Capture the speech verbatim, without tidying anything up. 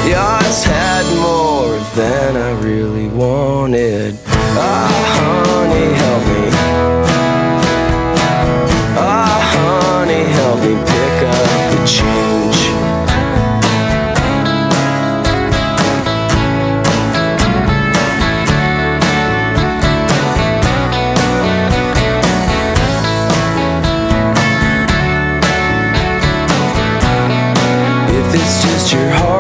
Yours had more than I really wanted. Ah, honey, help me. Ah, honey, help me pick up the change. If it's just your heart